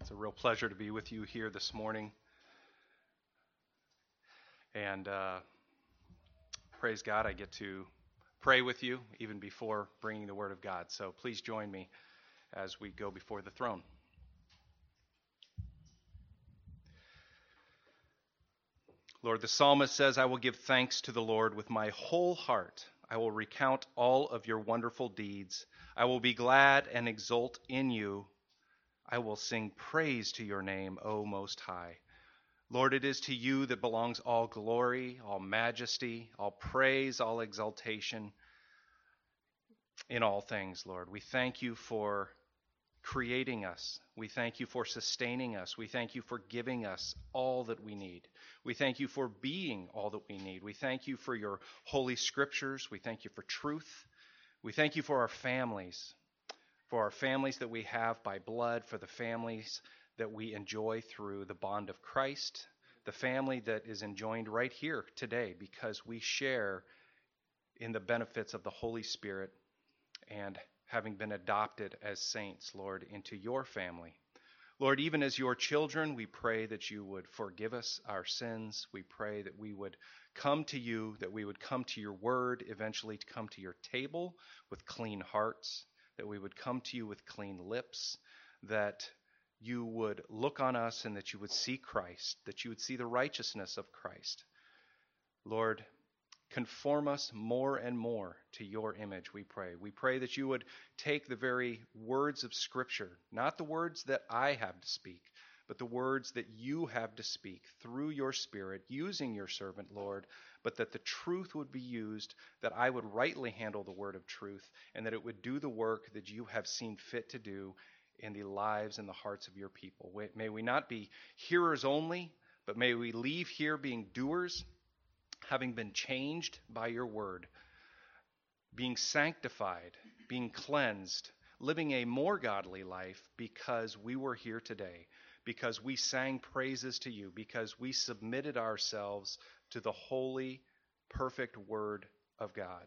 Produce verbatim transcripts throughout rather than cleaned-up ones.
It's a real pleasure to be with you here this morning. And uh, praise God, I get to pray with you even before bringing the Word of God. So please join me as we go before the throne. Lord, the psalmist says, I will give thanks to the Lord with my whole heart. I will recount all of your wonderful deeds. I will be glad and exult in you. I will sing praise to your name, O Most High. Lord, it is to you that belongs all glory, all majesty, all praise, all exaltation in all things, Lord. We thank you for creating us. We thank you for sustaining us. We thank you for giving us all that we need. We thank you for being all that we need. We thank you for your holy scriptures. We thank you for truth. We thank you for our families, for our families that we have by blood, for the families that we enjoy through the bond of Christ, the family that is enjoined right here today because we share in the benefits of the Holy Spirit and having been adopted as saints, Lord, into your family. Lord, even as your children, we pray that you would forgive us our sins. We pray that we would come to you, that we would come to your word, eventually to come to your table with clean hearts, that we would come to you with clean lips, that you would look on us and that you would see Christ, that you would see the righteousness of Christ. Lord, conform us more and more to your image, we pray. We pray that you would take the very words of Scripture, not the words that I have to speak, but the words that you have to speak through your Spirit, using your servant, Lord, but that the truth would be used, that I would rightly handle the word of truth, and that it would do the work that you have seen fit to do in the lives and the hearts of your people. May we not be hearers only, but may we leave here being doers, having been changed by your word, being sanctified, being cleansed, living a more godly life because we were here today, because we sang praises to you, because we submitted ourselves to the holy, perfect word of God.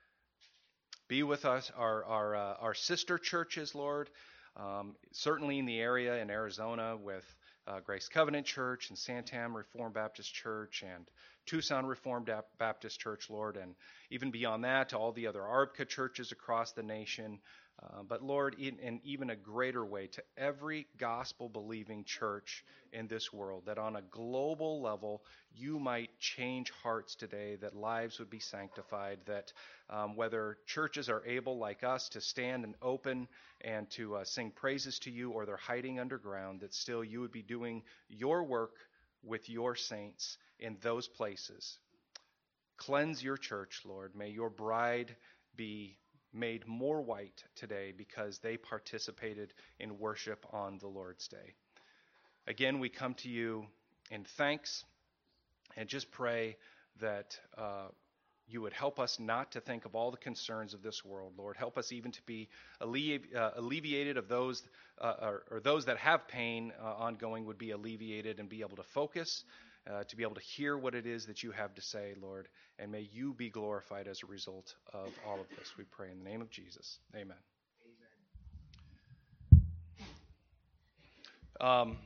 Be with us, our our, uh, our sister churches, Lord, um, certainly in the area in Arizona with uh, Grace Covenant Church and Santam Reformed Baptist Church and Tucson Reformed Baptist Church, Lord, and even beyond that to all the other A R B C A churches across the nation. Uh, but Lord, in, in even a greater way to every gospel-believing church in this world, that on a global level you might change hearts today, that lives would be sanctified, that um, whether churches are able like us to stand and open and to uh, sing praises to you, or they're hiding underground, that still you would be doing your work with your saints in those places. Cleanse your church, Lord. May your bride be made more white today because they participated in worship on the Lord's Day. Again, we come to you in thanks and just pray that uh, you would help us not to think of all the concerns of this world, Lord. Help us even to be allevi- uh, alleviated of those, uh, or, or those that have pain uh, ongoing would be alleviated and be able to focus, uh, to be able to hear what it is that you have to say, Lord. And may you be glorified as a result of all of this. We pray in the name of Jesus. Amen. Amen. Um,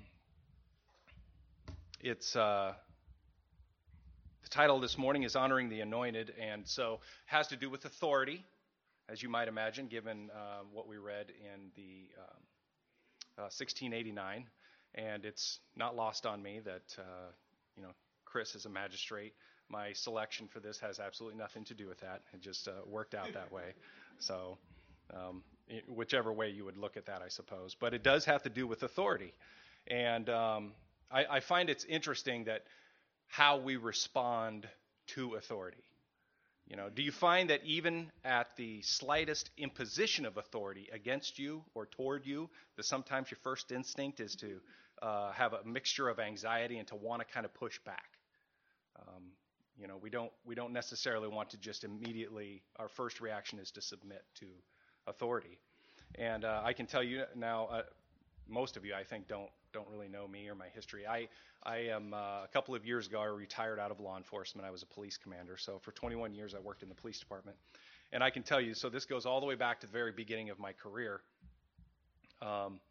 it's... Uh, The title this morning is Honoring the Anointed, and so has to do with authority, as you might imagine, given uh, what we read in the um, uh, sixteen eighty-nine. And it's not lost on me that, uh, you know, Chris is a magistrate. My selection for this has absolutely nothing to do with that. It just uh, worked out that way. So um, it, whichever way you would look at that, I suppose. But it does have to do with authority. And um, I, I find it's interesting that how we respond to authority. You know, do you find that even at the slightest imposition of authority against you or toward you, that sometimes your first instinct is to uh, have a mixture of anxiety and to want to kind of push back? Um, you know, we don't we don't necessarily want to just immediately, our first reaction is to submit to authority. And uh, I can tell you now, uh, most of you, I think, don't don't really know me or my history. I I am uh, a couple of years ago, I retired out of law enforcement. I was a police commander. So for twenty-one years, I worked in the police department. And I can tell you, so this goes all the way back to the very beginning of my career. Um,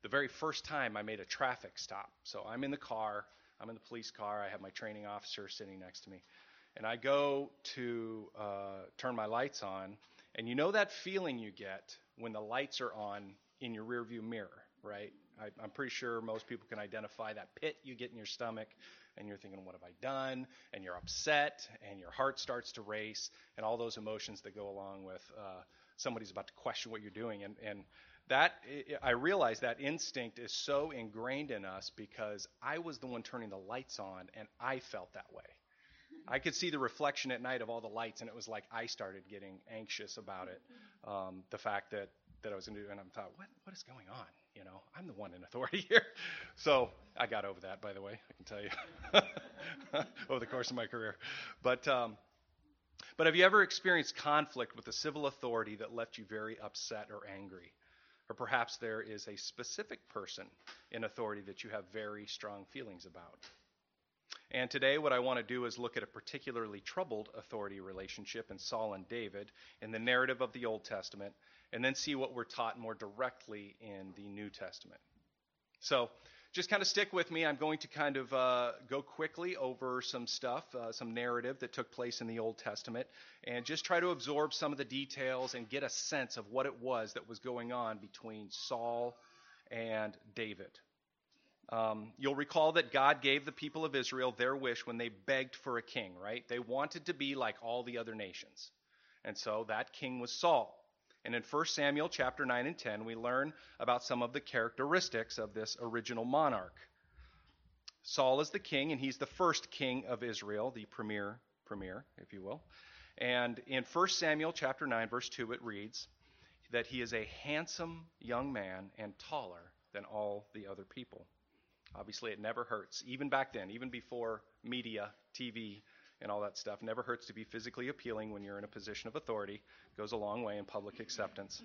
the very first time I made a traffic stop. So I'm in the car, I'm in the police car, I have my training officer sitting next to me, and I go to uh, turn my lights on, and you know that feeling you get when the lights are on in your rearview mirror, right? I, I'm pretty sure most people can identify that pit you get in your stomach, and you're thinking, what have I done? And you're upset, and your heart starts to race, and all those emotions that go along with uh, somebody's about to question what you're doing. And, and that, I realize that instinct is so ingrained in us because I was the one turning the lights on, and I felt that way. I could see the reflection at night of all the lights, and it was like I started getting anxious about it. Um, the fact that, that I was going to do, and I thought, what what is going on? You know, I'm the one in authority here. So I got over that, by the way, I can tell you, over the course of my career. But um, but have you ever experienced conflict with a civil authority that left you very upset or angry? Or perhaps there is a specific person in authority that you have very strong feelings about. And today what I want to do is look at a particularly troubled authority relationship in Saul and David in the narrative of the Old Testament, and then see what we're taught more directly in the New Testament. So just kind of stick with me. I'm going to kind of uh, go quickly over some stuff, uh, some narrative that took place in the Old Testament, and just try to absorb some of the details and get a sense of what it was that was going on between Saul and David. Um, you'll recall that God gave the people of Israel their wish when they begged for a king, right? They wanted to be like all the other nations. And so that king was Saul. And in First Samuel chapter nine and ten, we learn about some of the characteristics of this original monarch. Saul is the king, and he's the first king of Israel, the premier, premier, if you will. And in First Samuel chapter nine, verse two, it reads that he is a handsome young man and taller than all the other people. Obviously, it never hurts, even back then, even before media, T V, and all that stuff. Never hurts to be physically appealing when you're in a position of authority. It goes a long way in public acceptance.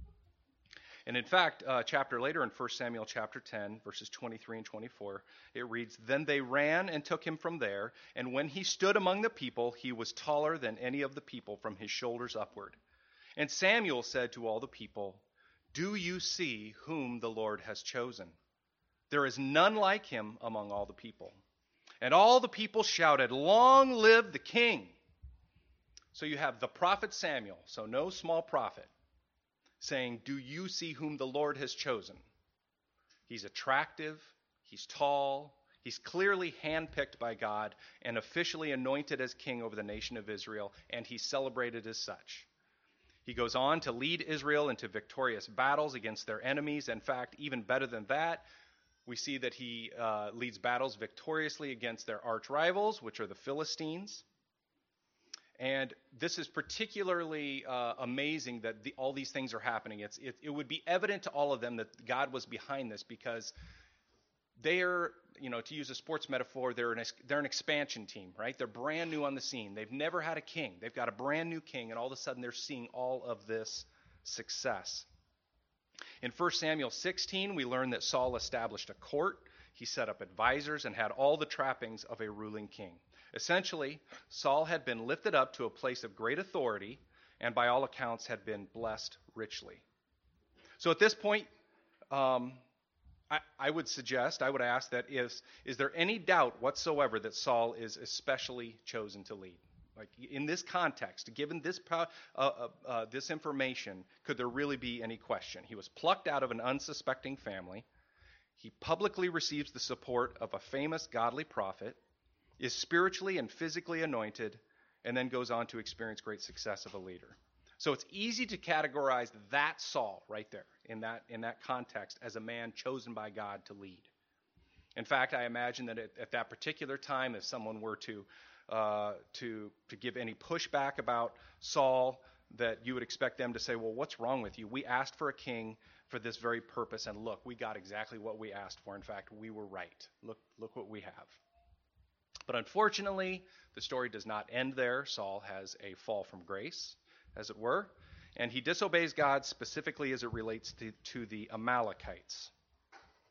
And in fact, a chapter later in First Samuel chapter ten, verses twenty-three and twenty-four, it reads, "Then they ran and took him from there, and when he stood among the people, he was taller than any of the people from his shoulders upward. And Samuel said to all the people, 'Do you see whom the Lord has chosen? There is none like him among all the people.' And all the people shouted, 'Long live the king!'" So you have the prophet Samuel, so no small prophet, saying, "Do you see whom the Lord has chosen?" He's attractive, he's tall, he's clearly handpicked by God and officially anointed as king over the nation of Israel, and he's celebrated as such. He goes on to lead Israel into victorious battles against their enemies. In fact, even better than that, we see that he uh, leads battles victoriously against their arch rivals, which are the Philistines. And this is particularly uh, amazing that the, all these things are happening. It's, it, it would be evident to all of them that God was behind this because they're, you know, to use a sports metaphor, they're an, they're an expansion team, right? They're brand new on the scene. They've never had a king. They've got a brand new king, and all of a sudden they're seeing all of this success. In First Samuel sixteen, we learn that Saul established a court. He set up advisors and had all the trappings of a ruling king. Essentially, Saul had been lifted up to a place of great authority and by all accounts had been blessed richly. So at this point, um, I, I would suggest, I would ask that is, is there any doubt whatsoever that Saul is especially chosen to lead? Like in this context, given this uh, uh, uh, this information, could there really be any question? He was plucked out of an unsuspecting family. He publicly receives the support of a famous godly prophet, is spiritually and physically anointed, and then goes on to experience great success of a leader. So it's easy to categorize that Saul right there in that in that context as a man chosen by God to lead. In fact, I imagine that at, at that particular time, if someone were to Uh, to to give any pushback about Saul, that you would expect them to say, well, what's wrong with you? We asked for a king for this very purpose, and look, we got exactly what we asked for. In fact, we were right. Look, look what we have. But unfortunately, the story does not end there. Saul has a fall from grace, as it were, and he disobeys God specifically as it relates to, to the Amalekites.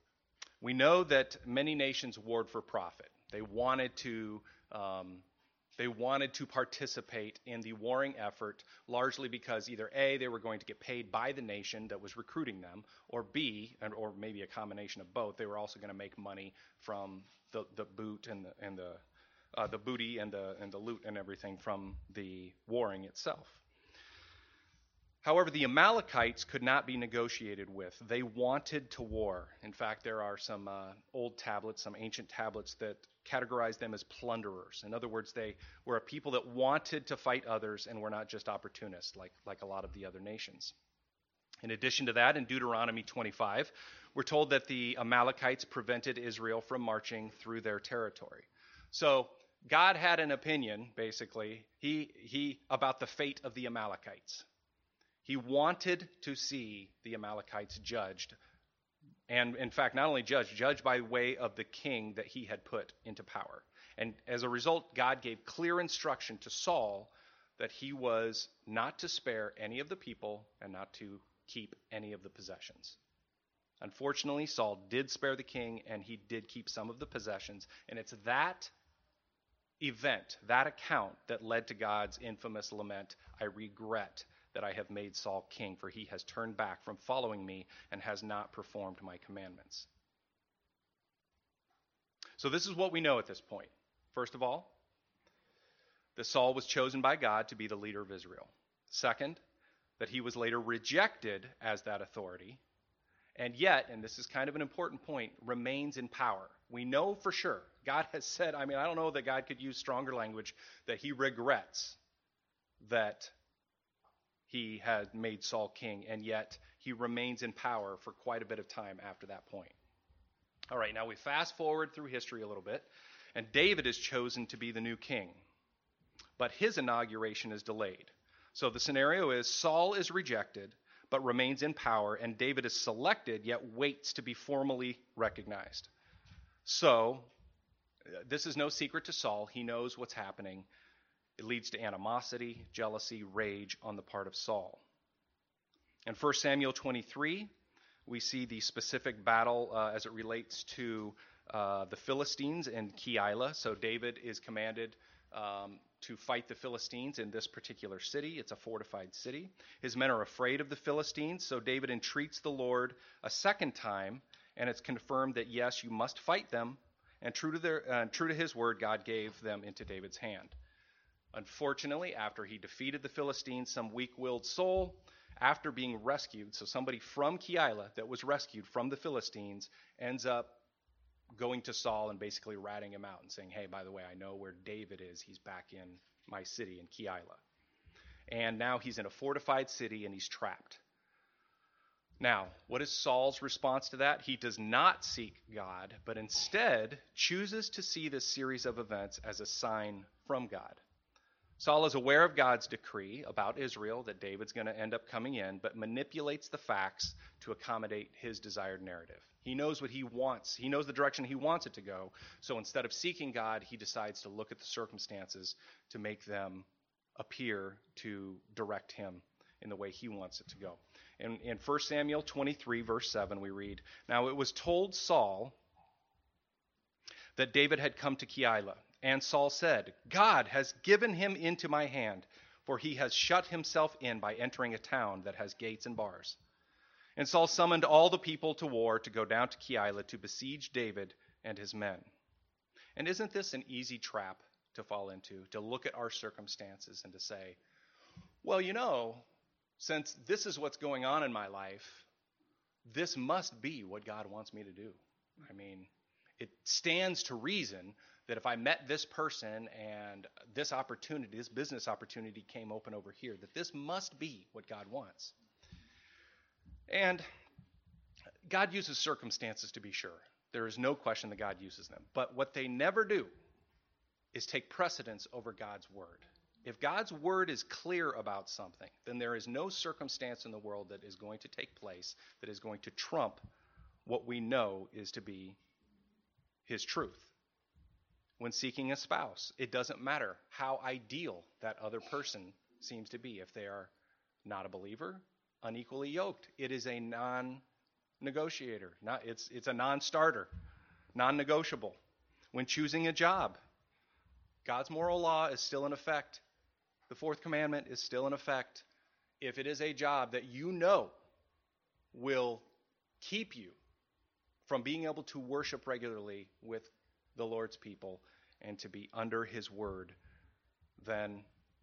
We know that many nations warred for profit. They wanted to Um, They wanted to participate in the warring effort largely because either A, they were going to get paid by the nation that was recruiting them, or B, and, or maybe a combination of both, they were also going to make money from the, the boot and the, and the, uh, the booty and the, and the loot and everything from the warring itself. However, the Amalekites could not be negotiated with. They wanted to war. In fact, there are some uh, old tablets, some ancient tablets that categorize them as plunderers. In other words, they were a people that wanted to fight others and were not just opportunists like, like a lot of the other nations. In addition to that, in Deuteronomy twenty-five, we're told that the Amalekites prevented Israel from marching through their territory. So God had an opinion, basically, he, he about the fate of the Amalekites. He wanted to see the Amalekites judged, and in fact, not only judged, judged by way of the king that he had put into power. And as a result, God gave clear instruction to Saul that he was not to spare any of the people and not to keep any of the possessions. Unfortunately, Saul did spare the king, and he did keep some of the possessions, and it's that event, that account, that led to God's infamous lament, "I regret that I have made Saul king, for he has turned back from following me and has not performed my commandments." So this is what we know at this point. First of all, that Saul was chosen by God to be the leader of Israel. Second, that he was later rejected as that authority, and yet, and this is kind of an important point, remains in power. We know for sure, God has said, I mean, I don't know that God could use stronger language, that he regrets that he had made Saul king, and yet he remains in power for quite a bit of time after that point. All right, now we fast forward through history a little bit, and David is chosen to be the new king, but his inauguration is delayed. So the scenario is Saul is rejected, but remains in power, and David is selected, yet waits to be formally recognized. So this is no secret to Saul. He knows what's happening. It leads to animosity, jealousy, rage on the part of Saul. In First Samuel twenty-three, we see the specific battle uh, as it relates to uh, the Philistines in Keilah. So David is commanded um, to fight the Philistines in this particular city. It's a fortified city. His men are afraid of the Philistines, so David entreats the Lord a second time, and it's confirmed that, yes, you must fight them. And true to, their, uh, true to his word, God gave them into David's hand. Unfortunately, after he defeated the Philistines, some weak-willed soul, after being rescued, so somebody from Keilah that was rescued from the Philistines, ends up going to Saul and basically ratting him out and saying, hey, by the way, I know where David is. He's back in my city in Keilah. And now he's in a fortified city and he's trapped. Now, what is Saul's response to that? He does not seek God, but instead chooses to see this series of events as a sign from God. Saul is aware of God's decree about Israel, that David's going to end up coming in, but manipulates the facts to accommodate his desired narrative. He knows what he wants. He knows the direction he wants it to go. So instead of seeking God, he decides to look at the circumstances to make them appear to direct him in the way he wants it to go. In, in First Samuel twenty-three, verse seven, we read, "Now it was told Saul that David had come to Keilah. And Saul said, God has given him into my hand, for he has shut himself in by entering a town that has gates and bars. And Saul summoned all the people to war to go down to Keilah to besiege David and his men." And isn't this an easy trap to fall into, to look at our circumstances and to say, well, you know, since this is what's going on in my life, this must be what God wants me to do. I mean, it stands to reason that if I met this person and this opportunity, this business opportunity came open over here, that this must be what God wants. And God uses circumstances, to be sure. There is no question that God uses them. But what they never do is take precedence over God's word. If God's word is clear about something, then there is no circumstance in the world that is going to take place that is going to trump what we know is to be his truth. When seeking a spouse, it doesn't matter how ideal that other person seems to be. If they are not a believer, unequally yoked, it is a non-negotiator. Not, it's, it's a non-starter, non-negotiable. When choosing a job, God's moral law is still in effect. The fourth commandment is still in effect. If it is a job that you know will keep you from being able to worship regularly with the Lord's people and to be under his word, then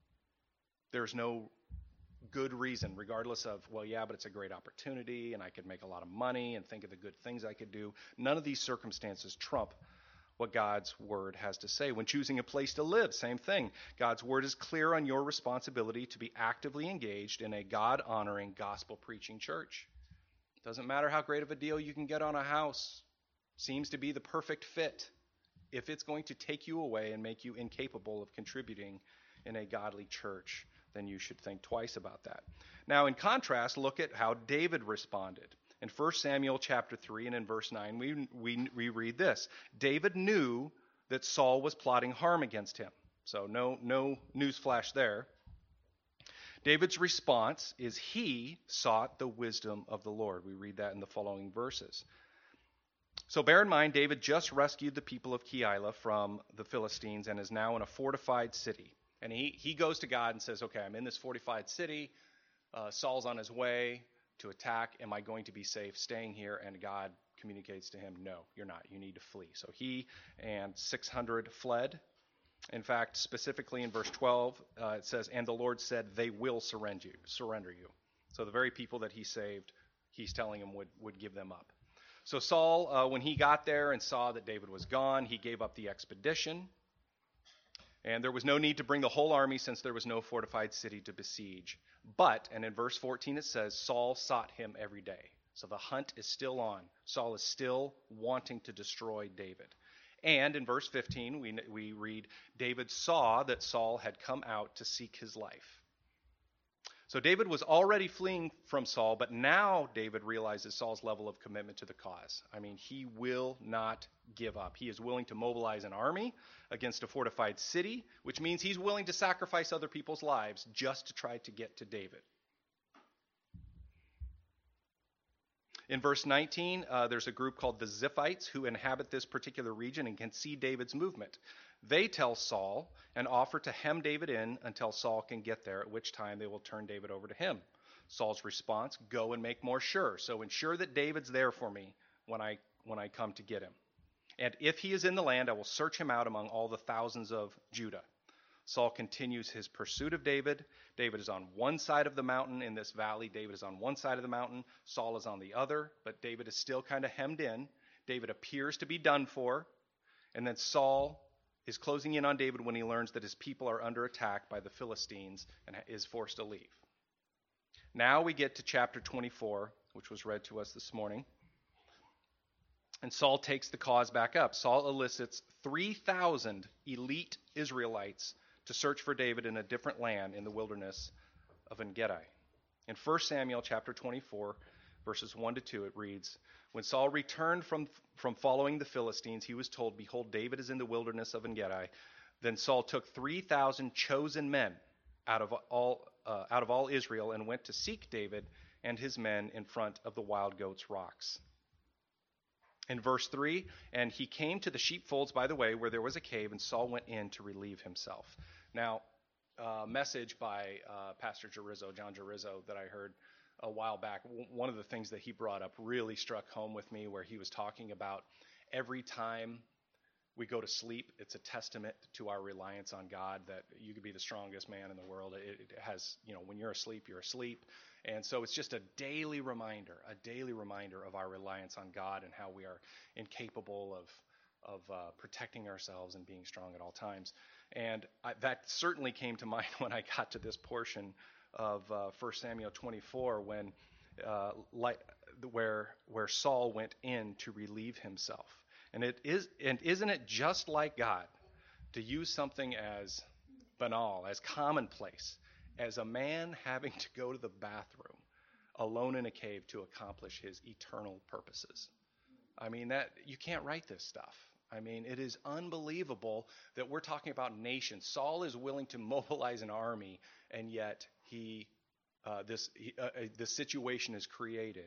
there's no good reason, regardless of, well, yeah, but it's a great opportunity and I could make a lot of money and think of the good things I could do. None of these circumstances trump what God's word has to say. When choosing a place to live, same thing. God's word is clear on your responsibility to be actively engaged in a God-honoring, gospel-preaching church. Doesn't matter how great of a deal you can get on a house. Seems to be the perfect fit. If it's going to take you away and make you incapable of contributing in a godly church, then you should think twice about that. Now, in contrast, look at how David responded. In First Samuel chapter three and in verse nine, we, we, we read this. David knew that Saul was plotting harm against him. So no, no newsflash there. David's response is he sought the wisdom of the Lord. We read that in the following verses. So bear in mind, David just rescued the people of Keilah from the Philistines and is now in a fortified city. And he, he goes to God and says, okay, I'm in this fortified city. Uh, Saul's on his way to attack. Am I going to be safe staying here? And God communicates to him, no, you're not. You need to flee. So he and six hundred fled. In fact, specifically in verse twelve, uh, it says, and the Lord said, they will surrender you. Surrender you. So the very people that he saved, he's telling him would, would give them up. So Saul, uh, when he got there and saw that David was gone, he gave up the expedition. And there was no need to bring the whole army since there was no fortified city to besiege. But, and in verse fourteen it says, Saul sought him every day. So the hunt is still on. Saul is still wanting to destroy David. And in verse fifteen, we, we read, David saw that Saul had come out to seek his life. So David was already fleeing from Saul, but now David realizes Saul's level of commitment to the cause. I mean, he will not give up. He is willing to mobilize an army against a fortified city, which means he's willing to sacrifice other people's lives just to try to get to David. In verse nineteen, uh, there's a group called the Ziphites who inhabit this particular region and can see David's movement. They tell Saul and offer to hem David in until Saul can get there, at which time they will turn David over to him. Saul's response, go and make more sure. So ensure that David's there for me when I when I come to get him. And if he is in the land, I will search him out among all the thousands of Judah. Saul continues his pursuit of David. David is on one side of the mountain in this valley. David is on one side of the mountain. Saul is on the other, but David is still kind of hemmed in. David appears to be done for. And then Saul is closing in on David when he learns that his people are under attack by the Philistines and is forced to leave. Now we get to chapter twenty-four, which was read to us this morning. And Saul takes the cause back up. Saul elicits three thousand elite Israelites to search for David in a different land in the wilderness of En-Gedi. In First Samuel chapter twenty-four, verses one to two, it reads, when Saul returned from, from following the Philistines, he was told, behold, David is in the wilderness of En-Gedi. Then Saul took three thousand chosen men out of all uh, out of all Israel and went to seek David and his men in front of the Wild Goats Rocks. In verse three, and he came to the sheepfolds by the way where there was a cave, and Saul went in to relieve himself. Now, a message by uh, Pastor Gerizzo, John Gerizzo, that I heard a while back, one of the things that he brought up really struck home with me, where he was talking about every time we go to sleep, it's a testament to our reliance on God, that you could be the strongest man in the world. It, it has, you know, when you're asleep, you're asleep. And so it's just a daily reminder, a daily reminder of our reliance on God and how we are incapable of of uh, protecting ourselves and being strong at all times. And I, that certainly came to mind when I got to this portion of uh, First Samuel twenty-four, when uh, like, where where Saul went in to relieve himself. And it is, and isn't it just like God to use something as banal, as commonplace, as a man having to go to the bathroom alone in a cave to accomplish his eternal purposes? I mean, that you can't write this stuff. I mean, it is unbelievable that we're talking about nations. Saul is willing to mobilize an army, and yet he, uh, this, he, uh, uh, the situation is created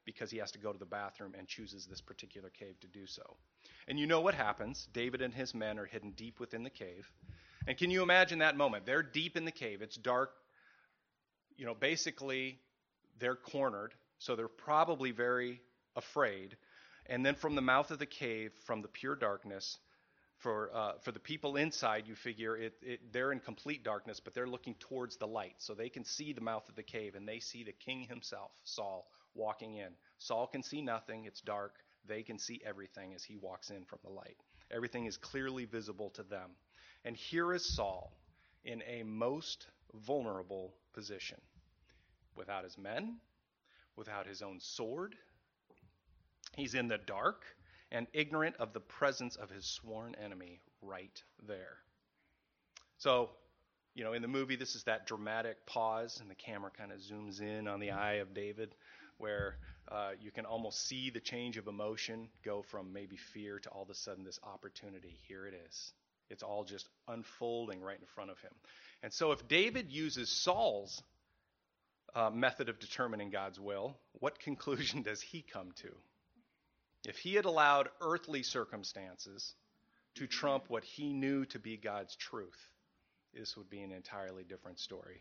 because he has to go to the bathroom and chooses this particular cave to do so. And you know what happens. David and his men are hidden deep within the cave. And can you imagine that moment? They're deep in the cave. It's dark. You know, basically, they're cornered, so they're probably very afraid. And then from the mouth of the cave, from the pure darkness, for uh, for the people inside, you figure it, it they're in complete darkness, but they're looking towards the light, so they can see the mouth of the cave, and they see the king himself, Saul, walking in. Saul can see nothing. It's dark. They can see everything as he walks in from the light. Everything is clearly visible to them. And here is Saul in a most vulnerable position, without his men, without his own sword. He's in the dark and ignorant of the presence of his sworn enemy right there. So, you know, in the movie, this is that dramatic pause, and the camera kind of zooms in on the eye of David, where uh, you can almost see the change of emotion go from maybe fear to all of a sudden this opportunity. Here it is. It's all just unfolding right in front of him. And so if David uses Saul's uh, method of determining God's will, what conclusion does he come to? If he had allowed earthly circumstances to trump what he knew to be God's truth, this would be an entirely different story.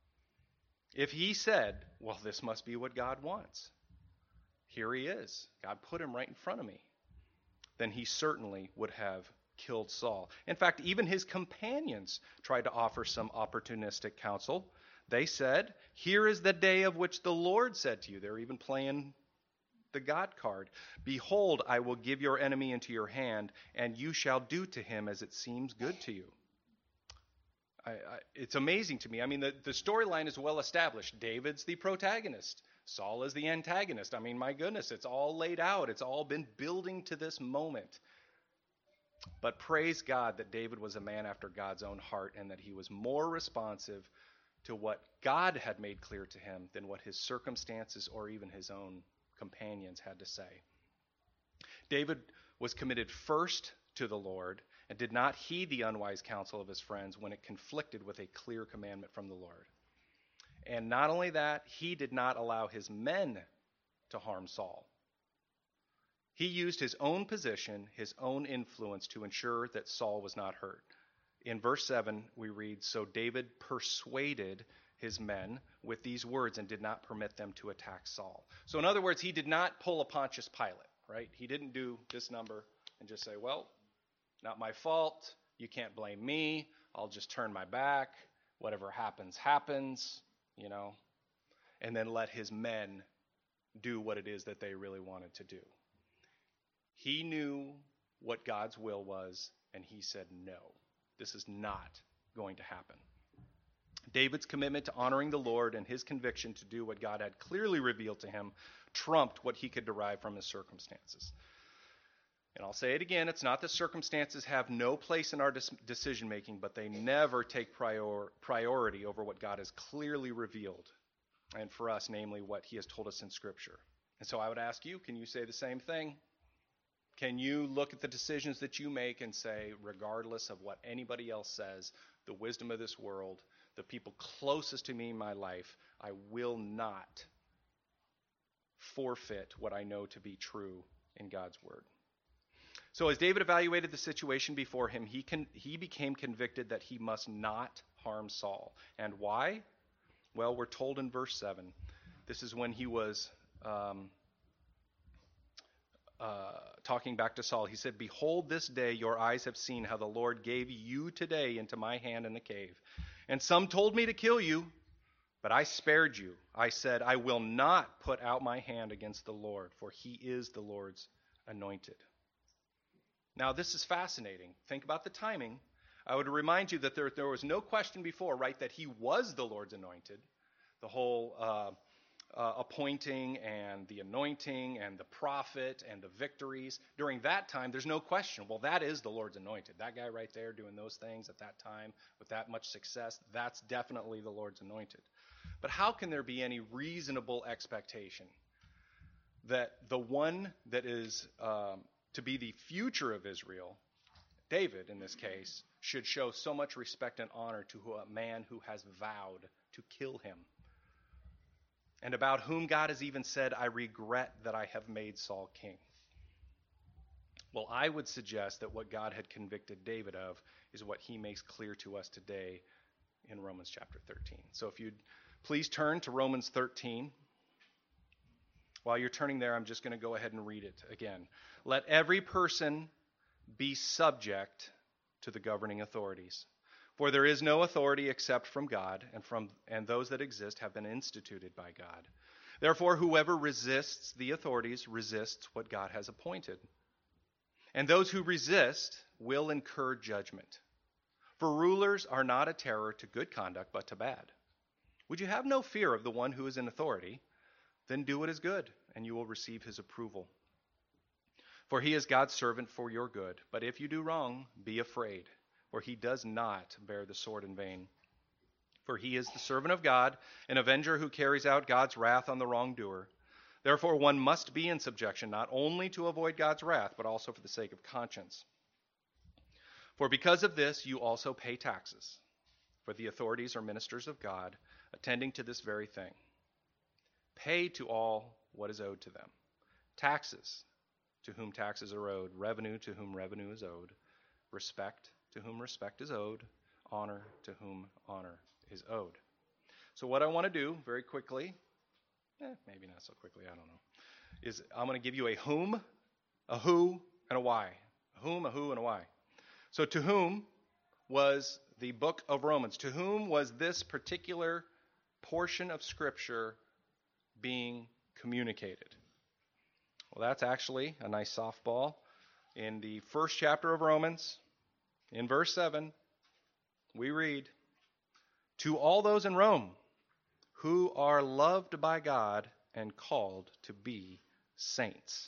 If he said, well, this must be what God wants, here he is, God put him right in front of me, then he certainly would have killed Saul. In fact, even his companions tried to offer some opportunistic counsel. They said, here is the day of which the Lord said to you. They're even playing the God card. Behold, I will give your enemy into your hand, and you shall do to him as it seems good to you. I, I, it's amazing to me. I mean, the, the storyline is well established. David's the protagonist. Saul is the antagonist. I mean, my goodness, it's all laid out. It's all been building to this moment. But praise God that David was a man after God's own heart, and that he was more responsive to what God had made clear to him than what his circumstances or even his own companions had to say. David was committed first to the Lord and did not heed the unwise counsel of his friends when it conflicted with a clear commandment from the Lord. And not only that, he did not allow his men to harm Saul. He used his own position, his own influence to ensure that Saul was not hurt. In verse seven, we read, so David persuaded his men with these words and did not permit them to attack Saul. So in other words, he did not pull a Pontius Pilate, right? He didn't do this number and just say, well, not my fault. You can't blame me. I'll just turn my back. Whatever happens, happens, you know, and then let his men do what it is that they really wanted to do. He knew what God's will was, and he said, no, this is not going to happen. David's commitment to honoring the Lord and his conviction to do what God had clearly revealed to him trumped what he could derive from his circumstances. And I'll say it again, it's not that circumstances have no place in our decision making, but they never take prior, priority over what God has clearly revealed, and for us, namely what he has told us in Scripture. And so I would ask you, can you say the same thing? Can you look at the decisions that you make and say, regardless of what anybody else says, the wisdom of this world, the people closest to me in my life, I will not forfeit what I know to be true in God's word. So as David evaluated the situation before him, he, can, he became convicted that he must not harm Saul. And why? Well, we're told in verse seven. This is when he was um, uh, talking back to Saul. He said, behold, this day your eyes have seen how the Lord gave you today into my hand in the cave. And some told me to kill you, but I spared you. I said, I will not put out my hand against the Lord, for he is the Lord's anointed. Now, this is fascinating. Think about the timing. I would remind you that there, there was no question before, right, that he was the Lord's anointed. The whole uh, uh, appointing and the anointing and the prophet and the victories. During that time, there's no question. Well, that is the Lord's anointed. That guy right there doing those things at that time with that much success, that's definitely the Lord's anointed. But how can there be any reasonable expectation that the one that is um, to be the future of Israel, David in this case, should show so much respect and honor to a man who has vowed to kill him? and about whom God has even said, I regret that I have made Saul king. Well, I would suggest that what God had convicted David of is what he makes clear to us today in Romans chapter thirteen. So if you'd please turn to Romans thirteen. While you're turning there, I'm just going to go ahead and read it again. Let every person be subject to the governing authorities. For there is no authority except from God, and from and those that exist have been instituted by God. Therefore, whoever resists the authorities resists what God has appointed. And those who resist will incur judgment. For rulers are not a terror to good conduct, but to bad. Would you have no fear of the one who is in authority? Then do what is good, and you will receive his approval. For he is God's servant for your good. But if you do wrong, be afraid, for he does not bear the sword in vain. For he is the servant of God, an avenger who carries out God's wrath on the wrongdoer. Therefore one must be in subjection, not only to avoid God's wrath, but also for the sake of conscience. For because of this you also pay taxes, for the authorities are ministers of God, attending to this very thing. Pay to all what is owed to them. Taxes, to whom taxes are owed. Revenue, to whom revenue is owed. Respect, to whom respect is owed. Honor, to whom honor is owed. So what I want to do very quickly, eh, maybe not so quickly, I don't know, is I'm going to give you a whom, a who, and a why. A whom, a who, and a why. So to whom was the book of Romans? To whom was this particular portion of Scripture being communicated? Well, that's actually a nice softball. In the first chapter of Romans, in verse seven, we read, to all those in Rome who are loved by God and called to be saints.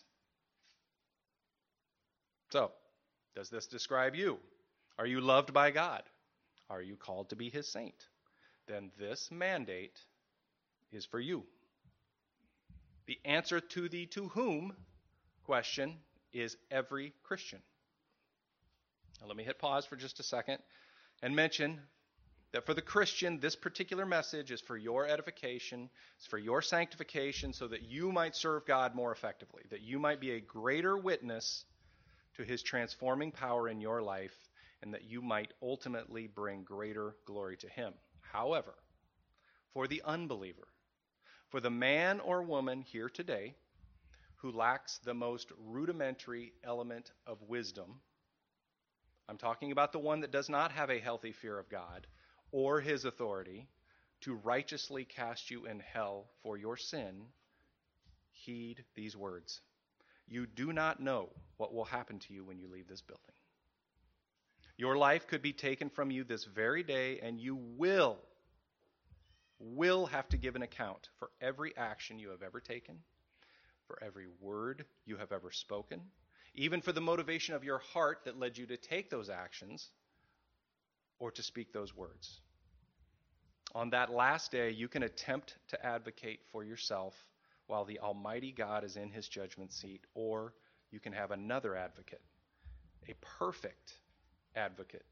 So, does this describe you? Are you loved by God? Are you called to be his saint? Then this mandate is for you. The answer to the to whom question is every Christian. Now let me hit pause for just a second and mention that for the Christian, this particular message is for your edification, it's for your sanctification, so that you might serve God more effectively, that you might be a greater witness to his transforming power in your life, and that you might ultimately bring greater glory to him. However, for the unbeliever, for the man or woman here today who lacks the most rudimentary element of wisdom, I'm talking about the one that does not have a healthy fear of God or his authority to righteously cast you in hell for your sin, heed these words. You do not know what will happen to you when you leave this building. Your life could be taken from you this very day, and you will will have to give an account for every action you have ever taken, for every word you have ever spoken, even for the motivation of your heart that led you to take those actions or to speak those words. On that last day, you can attempt to advocate for yourself while the Almighty God is in his judgment seat, or you can have another advocate, a perfect advocate,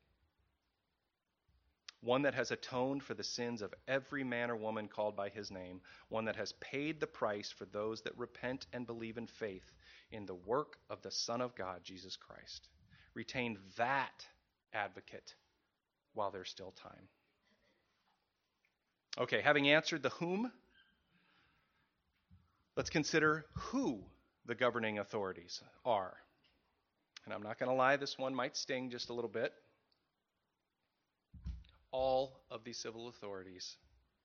one that has atoned for the sins of every man or woman called by his name, one that has paid the price for those that repent and believe in faith in the work of the Son of God, Jesus Christ. Retain that advocate while there's still time. Okay, having answered the whom, let's consider who the governing authorities are. And I'm not going to lie, this one might sting just a little bit. All of the civil authorities,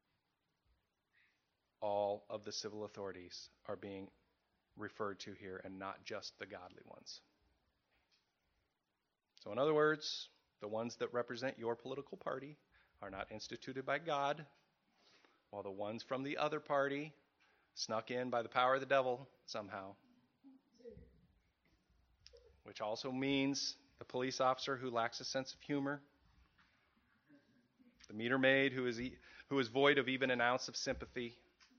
all of the civil authorities are being referred to here, and not just the godly ones. So in other words, the ones that represent your political party are not instituted by God, while the ones from the other party snuck in by the power of the devil somehow. Which also means the police officer who lacks a sense of humor, the meter maid who is, e- who is void of even an ounce of sympathy.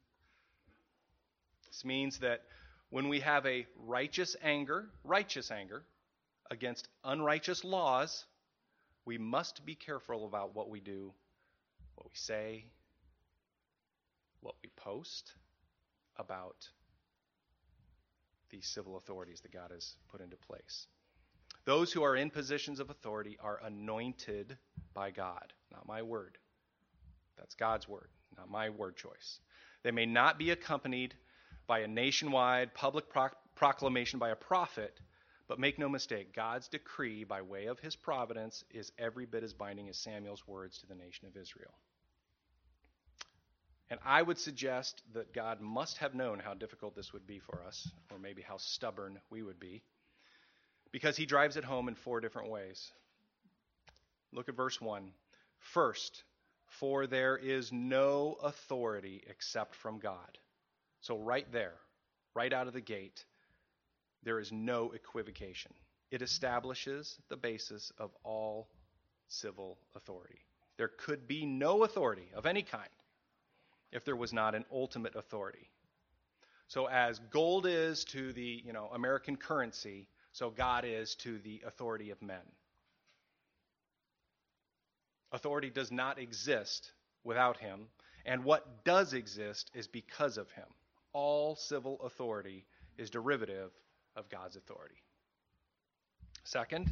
This means that when we have a righteous anger, righteous anger, against unrighteous laws, we must be careful about what we do, what we say, what we post, about these civil authorities that God has put into place. Those who are in positions of authority are anointed by God, not my word. That's God's word, not my word choice. They may not be accompanied by a nationwide public pro- proclamation by a prophet, but make no mistake, God's decree by way of his providence is every bit as binding as Samuel's words to the nation of Israel. And I would suggest that God must have known how difficult this would be for us, or maybe how stubborn we would be, because he drives it home in four different ways. Look at verse one. First, for there is no authority except from God. So right there, right out of the gate, there is no equivocation. It establishes the basis of all civil authority. There could be no authority of any kind if there was not an ultimate authority. So as gold is to the, you know, American currency, so God is to the authority of men. Authority does not exist without him, and what does exist is because of him. All civil authority is derivative of God's authority. Second,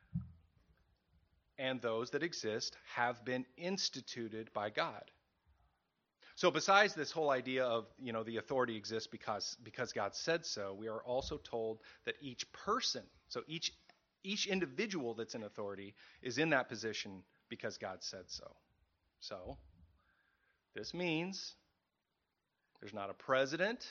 and those that exist have been instituted by God. So besides this whole idea of, you know, the authority exists because because God said so, we are also told that each person, so each each individual that's in authority is in that position because God said so. So this means there's not a president,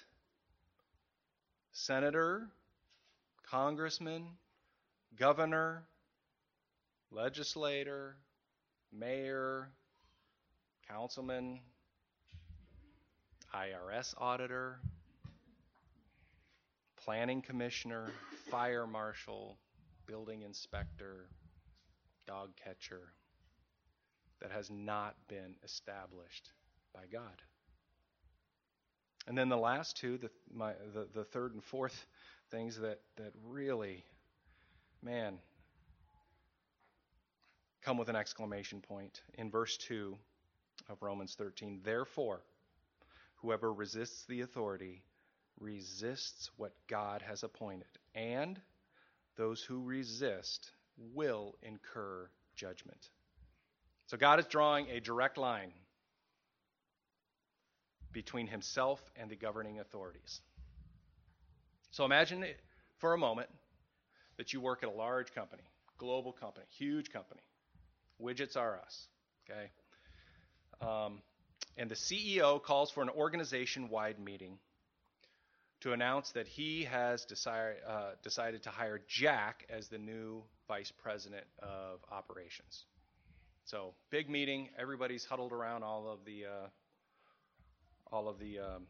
senator, congressman, governor, legislator, mayor, councilman, I R S auditor, planning commissioner, fire marshal, building inspector, dog catcher that has not been established by God. And then the last two, the, my, the, the third and fourth things that, that really, man, come with an exclamation point. In verse two of Romans thirteen, therefore, whoever resists the authority resists what God has appointed, and those who resist will incur judgment. So God is drawing a direct line between himself and the governing authorities. So imagine it for a moment that you work at a large company, global company, huge company. Widgets are us, okay? Um, and the C E O calls for an organization-wide meeting to announce that he has decide, uh, decided to hire Jack as the new vice president of operations. So big meeting, everybody's huddled around all of the uh, all of the um,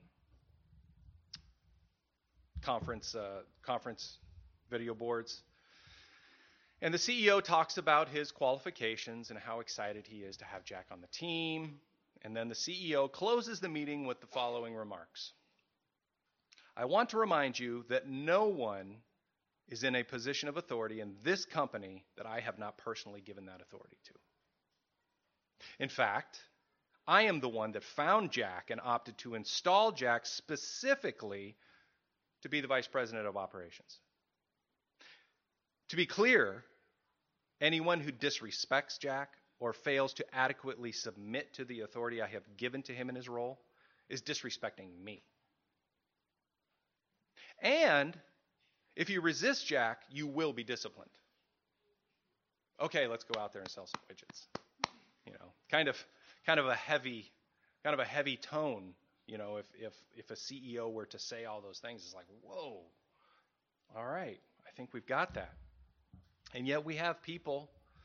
conference uh, conference video boards. And the C E O talks about his qualifications and how excited he is to have Jack on the team. And then the C E O closes the meeting with the following remarks. I want to remind you that no one is in a position of authority in this company that I have not personally given that authority to. In fact, I am the one that found Jack and opted to install Jack specifically to be the vice president of operations. To be clear, anyone who disrespects Jack or fails to adequately submit to the authority I have given to him in his role is disrespecting me. And if you resist Jack, you will be disciplined. Okay, let's go out there and sell some widgets. You know, kind of kind of a heavy kind of a heavy tone, you know, if if if a C E O were to say all those things, it's like, whoa. All right, I think we've got that. And yet we have people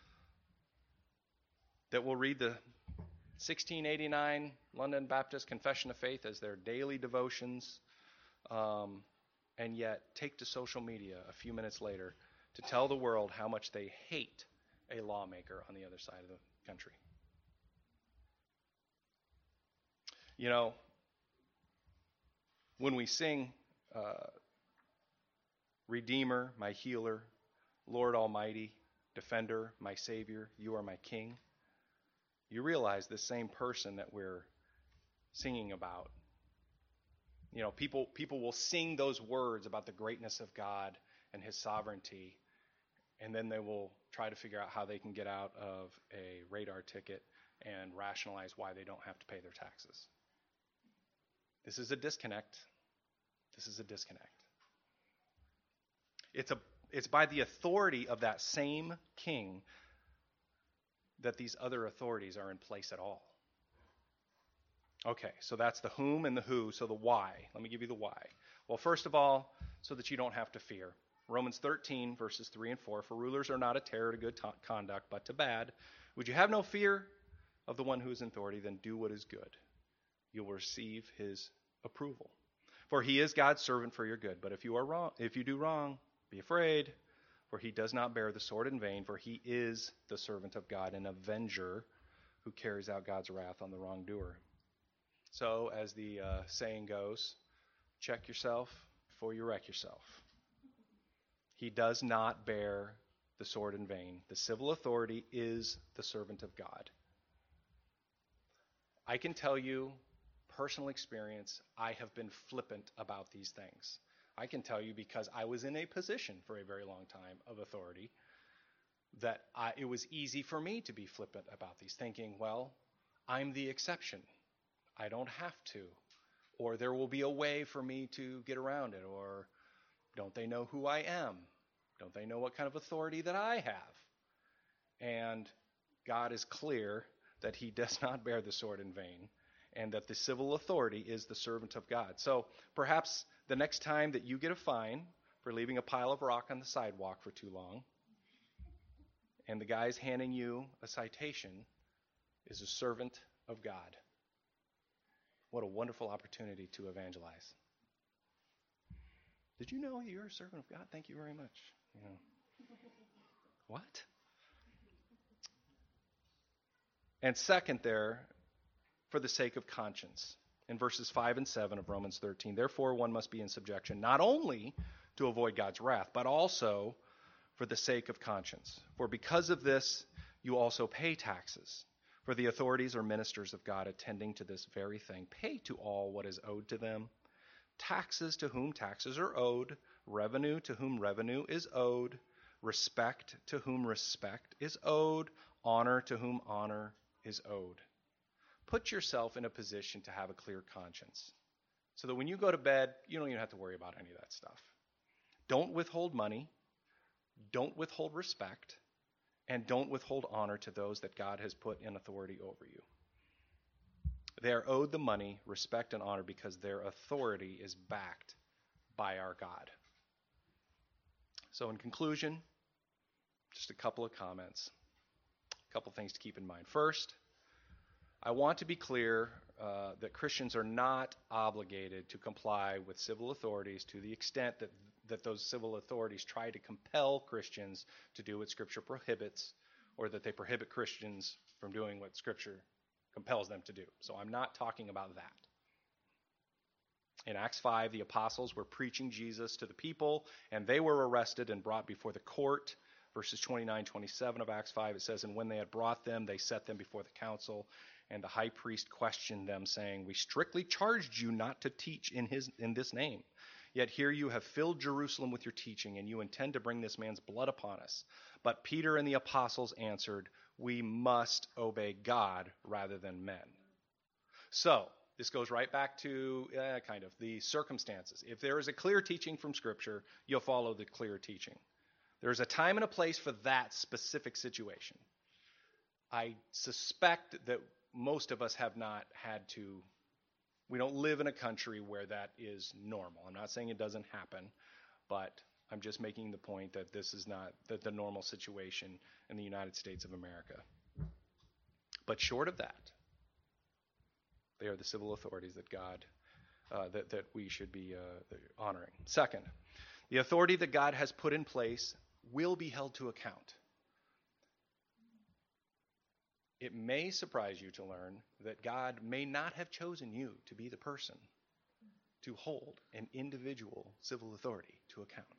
that will read the sixteen eighty-nine London Baptist Confession of Faith as their daily devotions, um, and yet take to social media a few minutes later to tell the world how much they hate a lawmaker on the other side of the country. You know, when we sing, uh, Redeemer, my healer, Lord Almighty, Defender, my Savior, you are my King, you realize the same person that we're singing about You know, people people will sing those words about the greatness of God and his sovereignty, and then they will try to figure out how they can get out of a radar ticket and rationalize why they don't have to pay their taxes. This is a disconnect. This is a disconnect. It's a it's by the authority of that same king that these other authorities are in place at all. Okay, so that's the whom and the who, so the why. Let me give you the why. Well, first of all, so that you don't have to fear. Romans thirteen, verses three and four, for rulers are not a terror to good to- conduct, but to bad. Would you have no fear of the one who is in authority? Then do what is good. You will receive his approval. For he is God's servant for your good. But if you are wrong, if you do wrong, be afraid, for he does not bear the sword in vain, for he is the servant of God, an avenger who carries out God's wrath on the wrongdoer. So, as the uh, saying goes, check yourself before you wreck yourself. He does not bear the sword in vain. The civil authority is the servant of God. I can tell you, personal experience, I have been flippant about these things. I can tell you because I was in a position for a very long time of authority that I, it was easy for me to be flippant about these, thinking, well, I'm the exception. I don't have to. Or there will be a way for me to get around it. Or don't they know who I am? Don't they know what kind of authority that I have? And God is clear that he does not bear the sword in vain, and that the civil authority is the servant of God. So perhaps the next time that you get a fine for leaving a pile of rock on the sidewalk for too long, and the guy's handing you a citation, is a servant of God. What a wonderful opportunity to evangelize. Did you know you're a servant of God? Thank you very much. You know. What? And second there, for the sake of conscience. In verses five and seven of Romans thirteen, therefore one must be in subjection, not only to avoid God's wrath, but also for the sake of conscience. For because of this, you also pay taxes. For the authorities are ministers of God, attending to this very thing. Pay to all what is owed to them. Taxes to whom taxes are owed, revenue to whom revenue is owed, respect to whom respect is owed, honor to whom honor is owed. Put yourself in a position to have a clear conscience, so that when you go to bed, you don't even have to worry about any of that stuff. Don't withhold money, don't withhold respect, and don't withhold honor to those that God has put in authority over you. They are owed the money, respect, and honor because their authority is backed by our God. So in conclusion, just a couple of comments, a couple of things to keep in mind. First, I want to be clear uh, that Christians are not obligated to comply with civil authorities to the extent that, that those civil authorities try to compel Christians to do what Scripture prohibits, or that they prohibit Christians from doing what Scripture compels them to do. So I'm not talking about that. In Acts five, the apostles were preaching Jesus to the people, and they were arrested and brought before the court. Verses twenty-nine, twenty-seven of Acts five, it says, and when they had brought them, they set them before the council. And the high priest questioned them, saying, we strictly charged you not to teach in his in this name. Yet here you have filled Jerusalem with your teaching, and you intend to bring this man's blood upon us. But Peter and the apostles answered, we must obey God rather than men. So, this goes right back to uh, kind of the circumstances. If there is a clear teaching from Scripture, you'll follow the clear teaching. There's a time and a place for that specific situation. I suspect that most of us have not had to, we don't live in a country where that is normal. I'm not saying it doesn't happen, but I'm just making the point that this is not the, the normal situation in the United States of America. But short of that, they are the civil authorities that God, uh, that, that we should be uh, honoring. Second, the authority that God has put in place will be held to account. It may surprise you to learn that God may not have chosen you to be the person to hold an individual civil authority to account.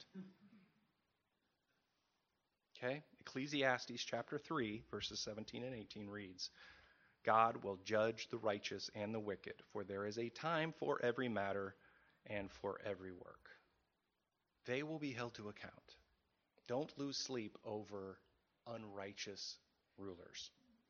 Okay? Ecclesiastes chapter three, verses seventeen and eighteen reads, God will judge the righteous and the wicked, for there is a time for every matter and for every work. They will be held to account. Don't lose sleep over unrighteous rulers.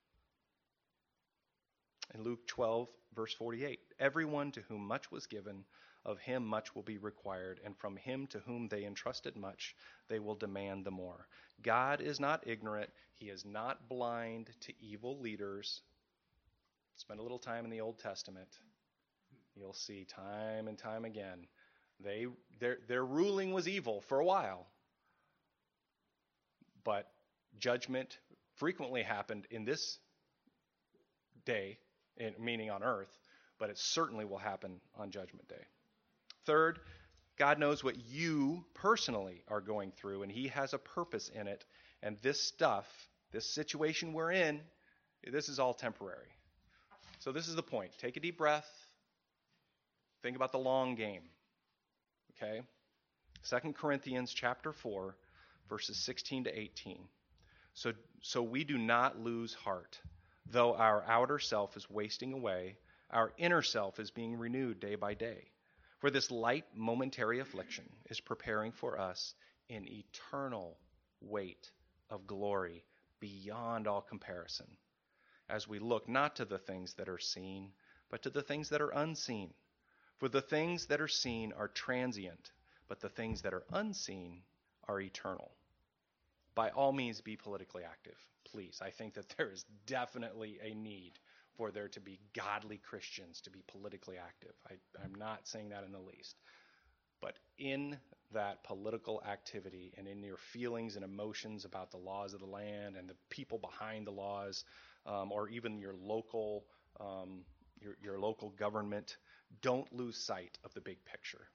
In Luke twelve, verse forty-eight, everyone to whom much was given, of him much will be required, and from him to whom they entrusted much, they will demand the more. God is not ignorant. He is not blind to evil leaders. Spend a little time in the Old Testament. You'll see time and time again, they their their ruling was evil for a while, but judgment frequently happened in this day, in, meaning on earth, but it certainly will happen on Judgment Day. Third, God knows what you personally are going through, and he has a purpose in it. And this stuff, this situation we're in, this is all temporary. So this is the point. Take a deep breath. Think about the long game. Okay? Second Corinthians chapter four, verses sixteen to eighteen. So, so we do not lose heart. Though our outer self is wasting away, our inner self is being renewed day by day. For this light momentary affliction is preparing for us an eternal weight of glory beyond all comparison, as we look not to the things that are seen, but to the things that are unseen. For the things that are seen are transient, but the things that are unseen are eternal. By all means, be politically active, please. I think that there is definitely a need for there to be godly Christians to be politically active. I, I'm not saying that in the least. But in that political activity and in your feelings and emotions about the laws of the land and the people behind the laws, um, or even your local, um, your, your local government, don't lose sight of the big picture.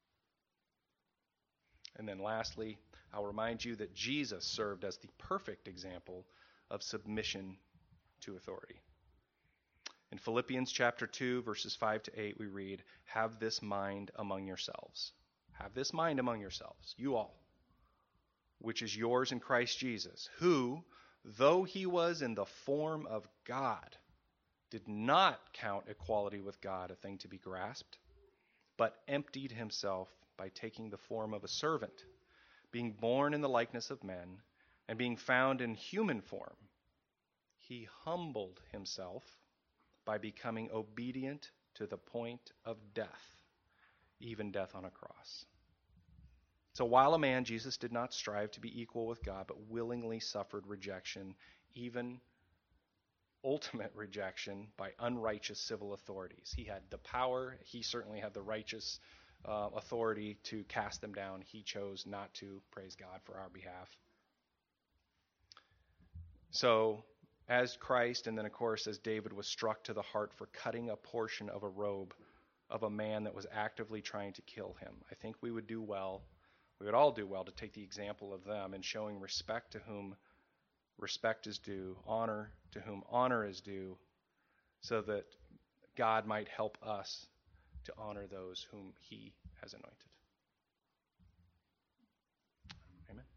And then lastly, I'll remind you that Jesus served as the perfect example of submission to authority. In Philippians chapter two, verses five to eight, we read, "Have this mind among yourselves." Have this mind among yourselves, you all, which is yours in Christ Jesus, who, though he was in the form of God, did not count equality with God a thing to be grasped, but emptied himself by taking the form of a servant, being born in the likeness of men, and being found in human form. He humbled himself by becoming obedient to the point of death, even death on a cross. So while a man, Jesus did not strive to be equal with God, but willingly suffered rejection, even ultimate rejection by unrighteous civil authorities. He had the power, he certainly had the righteous uh, authority to cast them down. He chose not to, praise God, for our behalf. So, as Christ, and then of course as David was struck to the heart for cutting a portion of a robe of a man that was actively trying to kill him, I think we would do well, we would all do well to take the example of them in showing respect to whom respect is due, honor to whom honor is due, so that God might help us to honor those whom he has anointed.